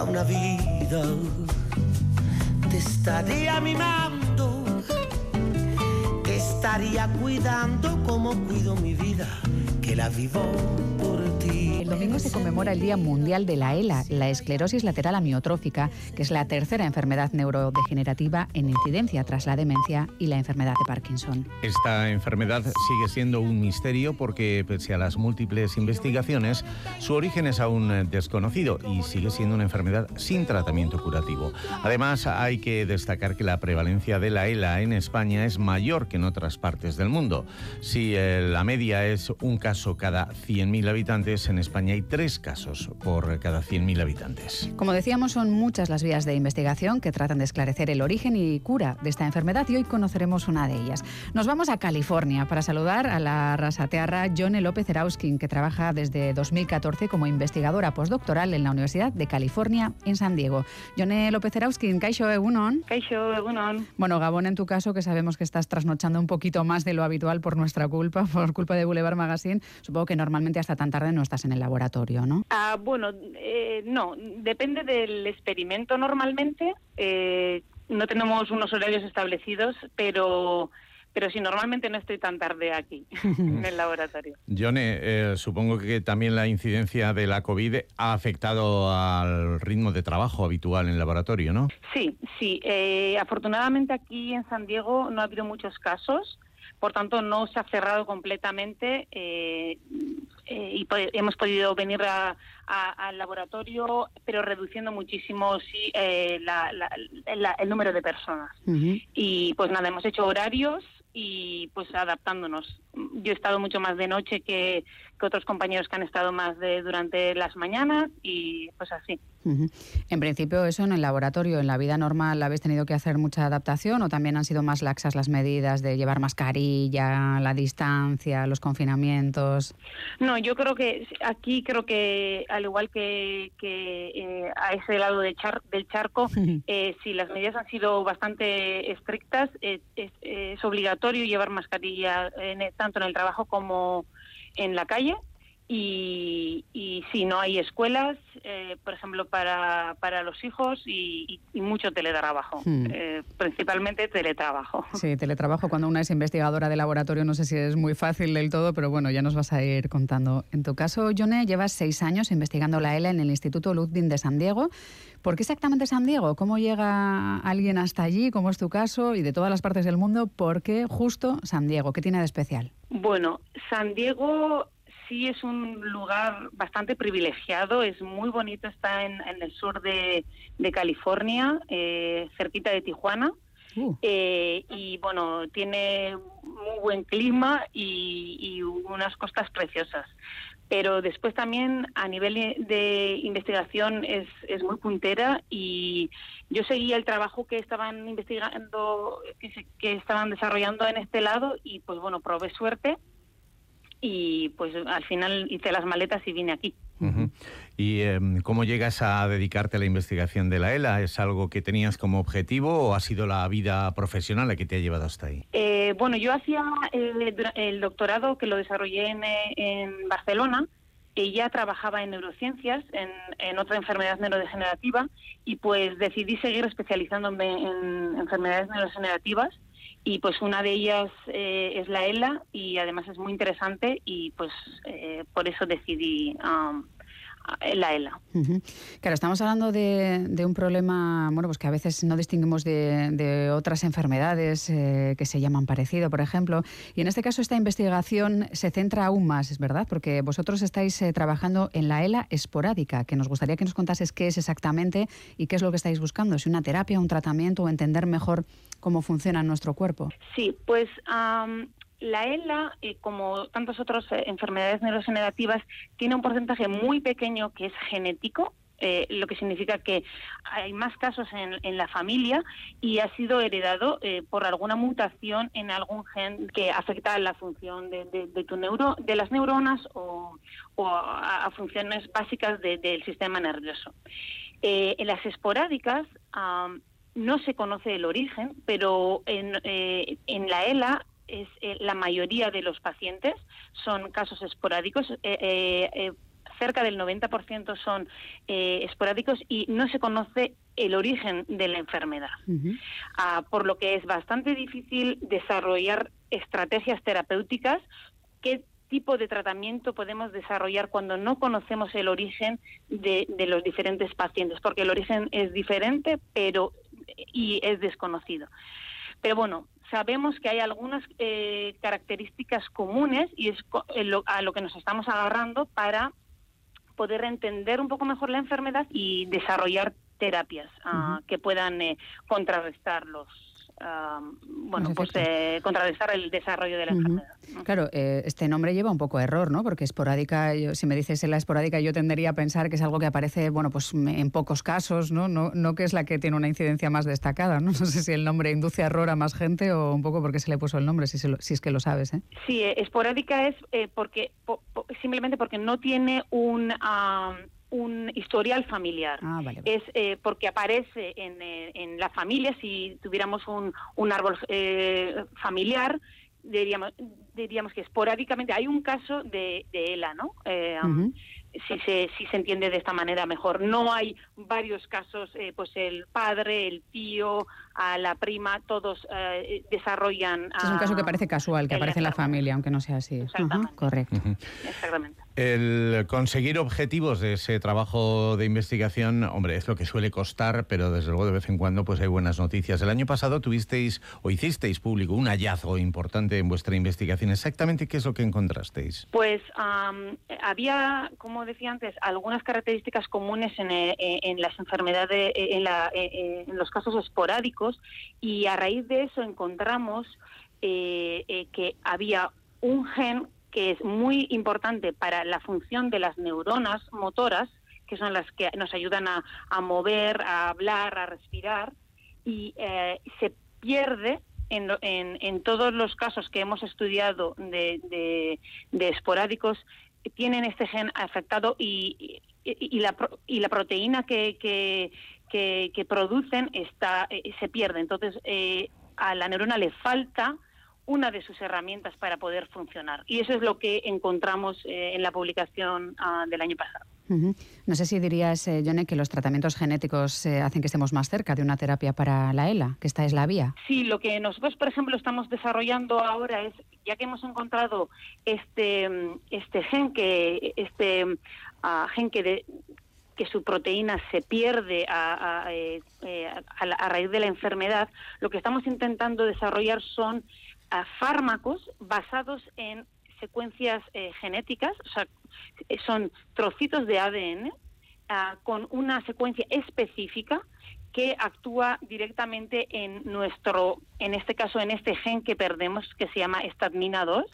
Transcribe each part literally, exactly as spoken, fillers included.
toda una vida. Te estaría mimando, te estaría cuidando como cuido mi vida, que la vivo por ti. El domingo se conmemora el Día Mundial de la ELA, la esclerosis lateral amiotrófica, que es la tercera enfermedad neurodegenerativa en incidencia tras la demencia y la enfermedad de Parkinson. Esta enfermedad sigue siendo un misterio porque, pese a las múltiples investigaciones, su origen es aún desconocido y sigue siendo una enfermedad sin tratamiento curativo. Además, hay que destacar que la prevalencia de la ELA en España es mayor que en otras partes del mundo. Si eh, la media es un caso cada cien mil habitantes, en España hay tres casos por cada cien mil habitantes. Como decíamos, son muchas las vías de investigación que tratan de esclarecer el origen y cura de esta enfermedad y hoy conoceremos una de ellas. Nos vamos a California para saludar a la rasatearra Jone López Erauskin, que trabaja desde dos mil catorce como investigadora postdoctoral en la Universidad de California en San Diego. Jone López Erauskin, kaixo egunon. Kaixo egunon. Bueno, Gabón, en tu caso, que sabemos que estás trasnochando un poquito más de lo habitual por nuestra culpa, por culpa de Boulevard Magazine, supongo que normalmente hasta tan tarde no estás en el laboratorio, ¿no? Ah, bueno, eh, no, depende del experimento normalmente. Eh, no tenemos unos horarios establecidos, pero... Pero sí, normalmente no estoy tan tarde aquí, en el laboratorio. Jone, eh, supongo que también la incidencia de la COVID ha afectado al ritmo de trabajo habitual en el laboratorio, ¿no? Sí, sí. Eh, afortunadamente aquí en San Diego no ha habido muchos casos, por tanto no se ha cerrado completamente eh, eh, y po- hemos podido venir a, a, al laboratorio, pero reduciendo muchísimo sí, eh, la, la, la, el número de personas. Uh-huh. Y pues nada, hemos hecho horarios y pues adaptándonos. Yo he estado mucho más de noche que, que otros compañeros que han estado más de durante las mañanas y pues así. Uh-huh. En principio eso en el laboratorio, en la vida normal, ¿habéis tenido que hacer mucha adaptación o también han sido más laxas las medidas de llevar mascarilla, la distancia, los confinamientos? No, yo creo que aquí creo que al igual que, que eh, a ese lado de char, del charco, eh, sí, las medidas han sido bastante estrictas. Es, es, es obligatorio llevar mascarilla en, tanto en el trabajo como en la calle. Y, y sí, no hay escuelas, eh, por ejemplo, para, para los hijos y, y, y mucho teletrabajo, hmm. eh, principalmente teletrabajo. Sí, teletrabajo cuando una es investigadora de laboratorio, no sé si es muy fácil del todo, pero bueno, ya nos vas a ir contando. En tu caso, Jone, llevas seis años investigando la ELA en el Instituto Ludwig de San Diego. ¿Por qué exactamente San Diego? ¿Cómo llega alguien hasta allí? ¿Cómo es tu caso? Y de todas las partes del mundo, ¿por qué justo San Diego? ¿Qué tiene de especial? Bueno, San Diego... Sí, es un lugar bastante privilegiado, es muy bonito, está en, en el sur de, de California, eh, cerquita de Tijuana, uh. eh, y bueno, tiene muy buen clima y, y unas costas preciosas. Pero después también a nivel de investigación es, es muy puntera y yo seguía el trabajo que estaban investigando, que, se, que estaban desarrollando en este lado y pues bueno, probé suerte. Y pues al final hice las maletas y vine aquí. Uh-huh. ¿Y eh, cómo llegas a dedicarte a la investigación de la ELA? ¿Es algo que tenías como objetivo o ha sido la vida profesional la que te ha llevado hasta ahí? Eh, bueno, yo hacía el, el doctorado que lo desarrollé en, en Barcelona. Ella trabajaba en neurociencias, en, en otra enfermedad neurodegenerativa, y pues decidí seguir especializándome en enfermedades neurodegenerativas. Y pues una de ellas eh, es la ELA y además es muy interesante y pues eh, por eso decidí um, la ELA. Uh-huh. Claro, estamos hablando de, de un problema, bueno, pues que a veces no distinguimos de, de otras enfermedades eh, que se llaman parecido, por ejemplo. Y en este caso esta investigación se centra aún más, ¿es verdad? Porque vosotros estáis eh, trabajando en la ELA esporádica, que nos gustaría que nos contases qué es exactamente y qué es lo que estáis buscando. ¿Es una terapia, un tratamiento o entender mejor cómo funciona en nuestro cuerpo? Sí, pues um, la ELA, eh, como tantas otras eh, enfermedades neurodegenerativas, tiene un porcentaje muy pequeño que es genético, eh, lo que significa que hay más casos en, en la familia y ha sido heredado eh, por alguna mutación en algún gen que afecta a la función de, de, de tu neuro, de las neuronas o, o a, a funciones básicas de, del sistema nervioso. Eh, en las esporádicas um, no se conoce el origen, pero en, eh, en la ELA es eh, la mayoría de los pacientes son casos esporádicos. Eh, eh, eh, cerca del noventa por ciento son eh, esporádicos y no se conoce el origen de la enfermedad. Uh-huh. Ah, por lo que es bastante difícil desarrollar estrategias terapéuticas. ¿Qué tipo de tratamiento podemos desarrollar cuando no conocemos el origen de, de los diferentes pacientes? Porque el origen es diferente, pero y es desconocido. Pero bueno, sabemos que hay algunas eh, características comunes y es a lo que nos estamos agarrando para poder entender un poco mejor la enfermedad y desarrollar terapias uh, uh-huh. que puedan eh, contrarrestar los Uh, bueno, pues eh, contrarrestar el desarrollo de la uh-huh. enfermedad, ¿no? Claro, eh, este nombre lleva un poco a error, ¿no? Porque esporádica, yo, si me dices la esporádica, yo tendería a pensar que es algo que aparece, bueno, pues en pocos casos, ¿no? No, no que es la que tiene una incidencia más destacada, ¿no? No sé si el nombre induce a error a más gente o un poco porque se le puso el nombre, si, se lo, si es que lo sabes, ¿eh? Sí, eh, esporádica es eh, porque po, po, simplemente porque no tiene un... Uh, un historial familiar. Ah, vale, vale. Es eh, porque aparece en, eh, en la familia. Si tuviéramos un, un árbol eh, familiar, diríamos, diríamos que esporádicamente hay un caso de, de E L A, ¿no? Eh, uh-huh. Si se, si se entiende de esta manera mejor. No hay varios casos, eh, pues el padre, el tío, a la prima, todos eh, desarrollan... Es un caso que parece casual, que aparece en la familia, aunque no sea así. Exactamente. Uh-huh, correcto. Uh-huh. Exactamente. El conseguir objetivos de ese trabajo de investigación, hombre, es lo que suele costar, pero desde luego de vez en cuando pues hay buenas noticias. El año pasado tuvisteis o hicisteis público un hallazgo importante en vuestra investigación. ¿Exactamente qué es lo que encontrasteis? Pues um, había, como decía antes, algunas características comunes en, en las enfermedades, en, la, en los casos esporádicos, y a raíz de eso encontramos eh, eh, que había un gen que es muy importante para la función de las neuronas motoras, que son las que nos ayudan a, a mover, a hablar, a respirar, y eh, se pierde en, en, en todos los casos que hemos estudiado de, de, de esporádicos, tienen este gen afectado y, y, y, la, y la proteína que, que, que, que producen está, eh, se pierde. Entonces, eh, a la neurona le falta una de sus herramientas para poder funcionar. Y eso es lo que encontramos eh, en la publicación uh, del año pasado. Uh-huh. No sé si dirías, eh, Yone, que los tratamientos genéticos eh, hacen que estemos más cerca de una terapia para la E L A, que esta es la vía. Sí, lo que nosotros, por ejemplo, estamos desarrollando ahora es, ya que hemos encontrado este, este gen que, este, uh, gen que de, que su proteína se pierde a, a, eh, a, a raíz de la enfermedad, lo que estamos intentando desarrollar son a fármacos basados en secuencias eh, genéticas, o sea, son trocitos de A D N uh, con una secuencia específica que actúa directamente en nuestro, en este caso, en este gen que perdemos, que se llama estadmina dos,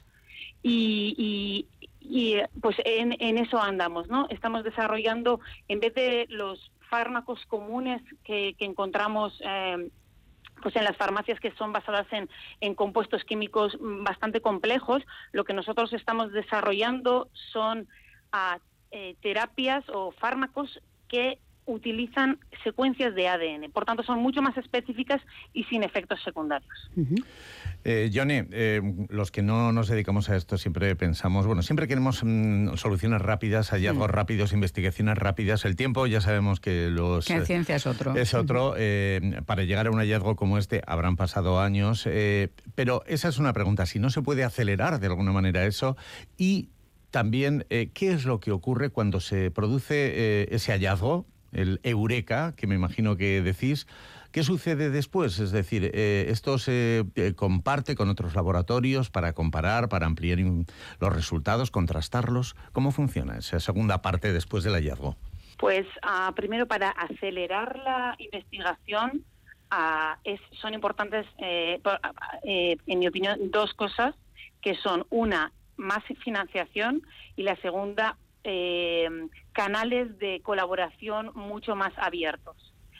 y, y, y pues en, en eso andamos, ¿no? Estamos desarrollando, en vez de los fármacos comunes que, que encontramos eh, pues en las farmacias, que son basadas en, en compuestos químicos bastante complejos, lo que nosotros estamos desarrollando son uh, eh, terapias o fármacos que utilizan secuencias de A D N. Por tanto, son mucho más específicas y sin efectos secundarios. Uh-huh. Eh, Yone, eh, los que no nos dedicamos a esto siempre pensamos, bueno, siempre queremos mm, soluciones rápidas, hallazgos mm. rápidos, investigaciones rápidas. El tiempo ya sabemos que los... Que en ciencia es otro. Es otro. Eh, para llegar a un hallazgo como este habrán pasado años. Eh, pero esa es una pregunta, si no se puede acelerar de alguna manera eso. Y también, eh, ¿qué es lo que ocurre cuando se produce eh, ese hallazgo? El eureka, que me imagino que decís, ¿qué sucede después? Es decir, eh, ¿esto se eh, comparte con otros laboratorios para comparar, para ampliar los resultados, contrastarlos? ¿Cómo funciona esa segunda parte después del hallazgo? Pues uh, primero, para acelerar la investigación, uh, es, son importantes, eh, por, eh, en mi opinión, dos cosas, que son una, más financiación, y la segunda, Eh, canales de colaboración mucho más abiertos.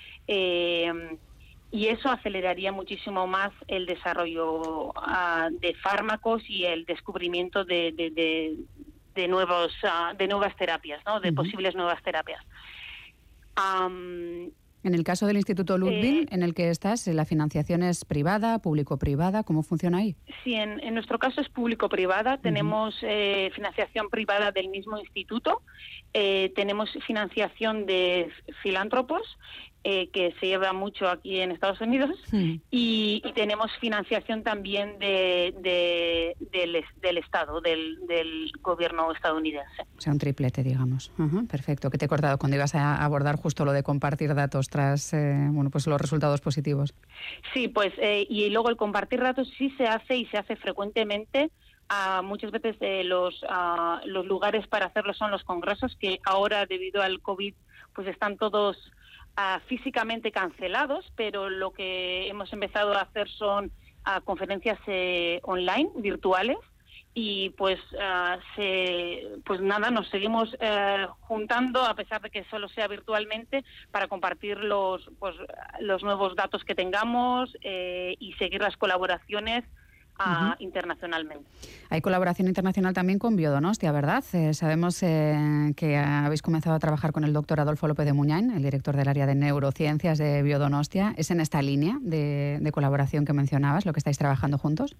Eh, y eso aceleraría muchísimo más el desarrollo uh, de fármacos y el descubrimiento de, de, de, de, nuevos, uh, de nuevas terapias, ¿no? De uh-huh. posibles nuevas terapias. Um, En el caso del Instituto Ludwig, Eh, en el que estás, ¿la financiación es privada, público-privada? ¿Cómo funciona ahí? Sí, en, en nuestro caso es público-privada. Uh-huh. Tenemos eh, financiación privada del mismo instituto, eh, tenemos financiación de filántropos, eh, que se lleva mucho aquí en Estados Unidos, sí. y, y tenemos financiación también de, de, del, del Estado, del, del gobierno estadounidense. O sea, un triplete, digamos. Uh-huh, perfecto. Que te he cortado cuando ibas a abordar justo lo de compartir datos tras eh, bueno, pues los resultados positivos. Sí, pues eh, y luego el compartir datos sí se hace y se hace frecuentemente. Uh, muchas veces eh, los, uh, los lugares para hacerlo son los congresos, que ahora debido al COVID pues están todos Uh, físicamente cancelados, pero lo que hemos empezado a hacer son uh, conferencias eh, online, virtuales, y pues uh, se, pues nada, nos seguimos uh, juntando, a pesar de que solo sea virtualmente, para compartir los, pues, los nuevos datos que tengamos eh, y seguir las colaboraciones Uh, uh-huh. internacionalmente. Hay colaboración internacional también con Biodonostia, ¿verdad? Eh, sabemos eh, que habéis comenzado a trabajar con el doctor Adolfo López de Muñain, el director del área de neurociencias de Biodonostia. ¿Es en esta línea de, de colaboración que mencionabas lo que estáis trabajando juntos?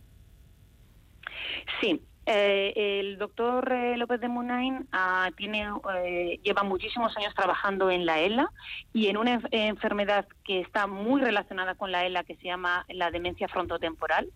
Sí. Eh, el doctor eh, López de Muñain uh, tiene, eh, lleva muchísimos años trabajando en la ELA y en una enf- enfermedad que está muy relacionada con la ELA, que se llama la demencia frontotemporal,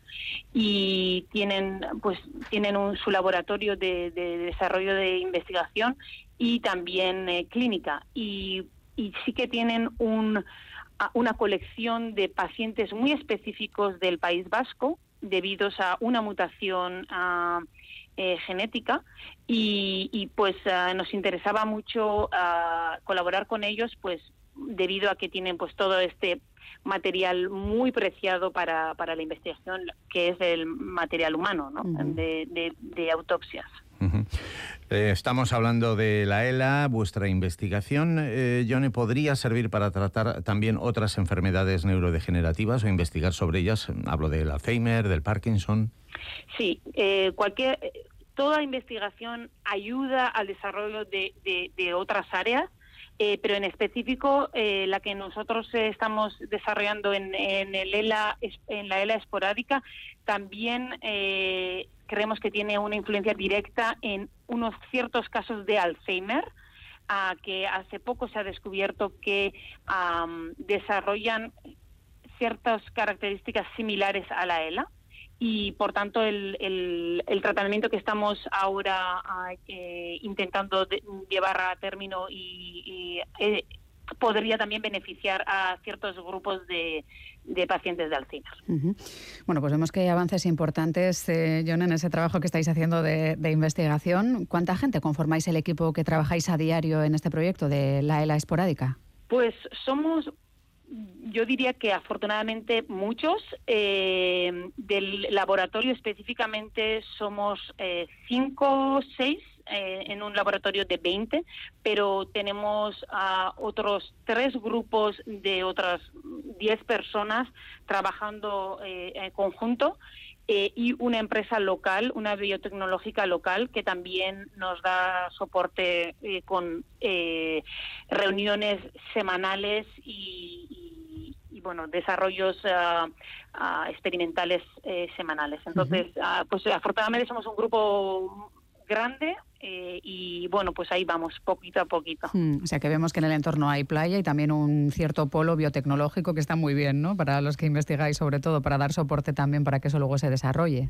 y tienen pues tienen un, su laboratorio de, de desarrollo de investigación y también eh, clínica, y, y sí que tienen un, una colección de pacientes muy específicos del País Vasco debido a una mutación uh, eh, genética, y, y pues uh, nos interesaba mucho uh, colaborar con ellos, pues debido a que tienen pues todo este material muy preciado para, para la investigación, que es el material humano, ¿no? Uh-huh. de, de, de autopsias. Uh-huh. Eh, estamos hablando de la ELA, vuestra investigación. Eh, Yone, ¿podría servir para tratar también otras enfermedades neurodegenerativas o investigar sobre ellas? Hablo del Alzheimer, del Parkinson. Sí, eh, cualquier, toda investigación ayuda al desarrollo de, de, de otras áreas, eh, pero en específico eh, la que nosotros eh, estamos desarrollando en, en, el ELA, en la ELA esporádica también eh, creemos que tiene una influencia directa en unos ciertos casos de Alzheimer, uh, que hace poco se ha descubierto que um, desarrollan ciertas características similares a la ELA, y por tanto el, el, el tratamiento que estamos ahora uh, eh, intentando de, llevar a término y, y eh, podría también beneficiar a ciertos grupos de, de pacientes de Alzheimer. Uh-huh. Bueno, pues vemos que hay avances importantes, eh, John, en ese trabajo que estáis haciendo de, de investigación. ¿Cuánta gente conformáis el equipo que trabajáis a diario en este proyecto de la ELA esporádica? Pues somos, yo diría que afortunadamente muchos. Eh, del laboratorio específicamente somos eh, cinco, seis, eh, en un laboratorio de veinte, pero tenemos uh, otros tres grupos de otras diez personas trabajando eh, en conjunto, eh, y una empresa local, una biotecnológica local, que también nos da soporte eh, con eh, reuniones semanales y, y, y bueno, desarrollos uh, uh, experimentales eh, semanales. Entonces, uh-huh. uh, pues afortunadamente somos un grupo grande, eh, y bueno, pues ahí vamos, poquito a poquito. Hmm, o sea que vemos que en el entorno hay playa y también un cierto polo biotecnológico que está muy bien, ¿no? Para los que investigáis, sobre todo, para dar soporte también para que eso luego se desarrolle.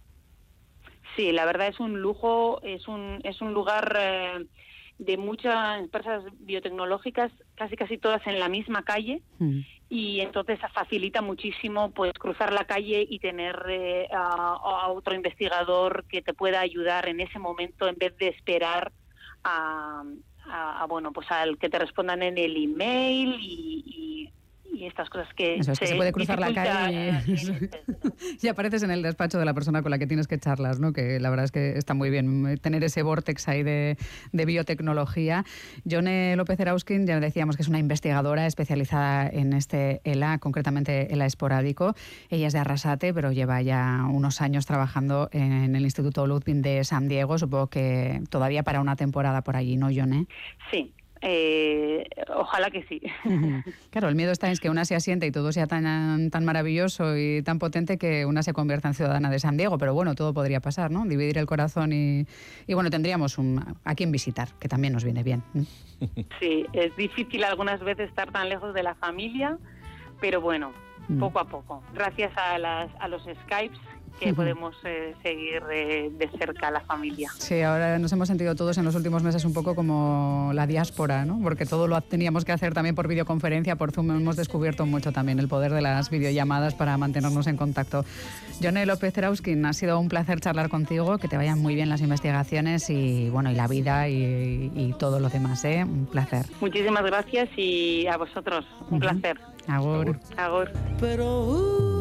Sí, la verdad es un lujo, es un, es un lugar eh, de muchas empresas biotecnológicas, casi casi todas en la misma calle, mm. y entonces facilita muchísimo pues cruzar la calle y tener eh, a, a otro investigador que te pueda ayudar en ese momento en vez de esperar a, a, a bueno pues al que te respondan en el email y, y y estas cosas que Eso es, se, que se puede cruzar la calle y, y apareces en el despacho de la persona con la que tienes que charlas, ¿no? Que la verdad es que está muy bien tener ese vórtex ahí de, de biotecnología. Yone López Erauskin, ya decíamos que es una investigadora especializada en este ELA, concretamente ELA esporádico. Ella es de Arrasate, pero lleva ya unos años trabajando en el Instituto Ludwig de San Diego. Supongo que todavía para una temporada por allí, ¿no, Yone? Sí. Eh, ojalá que sí. Claro, el miedo está en que una se asiente y todo sea tan, tan maravilloso y tan potente que una se convierta en ciudadana de San Diego, pero bueno, todo podría pasar, ¿no? Dividir el corazón y, y bueno, tendríamos un, a quien visitar, que también nos viene bien. Sí, es difícil algunas veces estar tan lejos de la familia, pero bueno, mm. poco a poco, gracias a, las, a los Skypes, que uh-huh. podemos eh, seguir de, de cerca a la familia. Sí, ahora nos hemos sentido todos en los últimos meses un poco como la diáspora, ¿no? Porque todo lo teníamos que hacer también por videoconferencia, por Zoom. Hemos descubierto mucho también el poder de las videollamadas para mantenernos en contacto. Jone López-Erauskin, ha sido un placer charlar contigo, que te vayan muy bien las investigaciones y bueno, y la vida y, y todo lo demás, ¿eh? Un placer. Muchísimas gracias y a vosotros, un uh-huh. placer. Agur. Agur. Pero... Uh...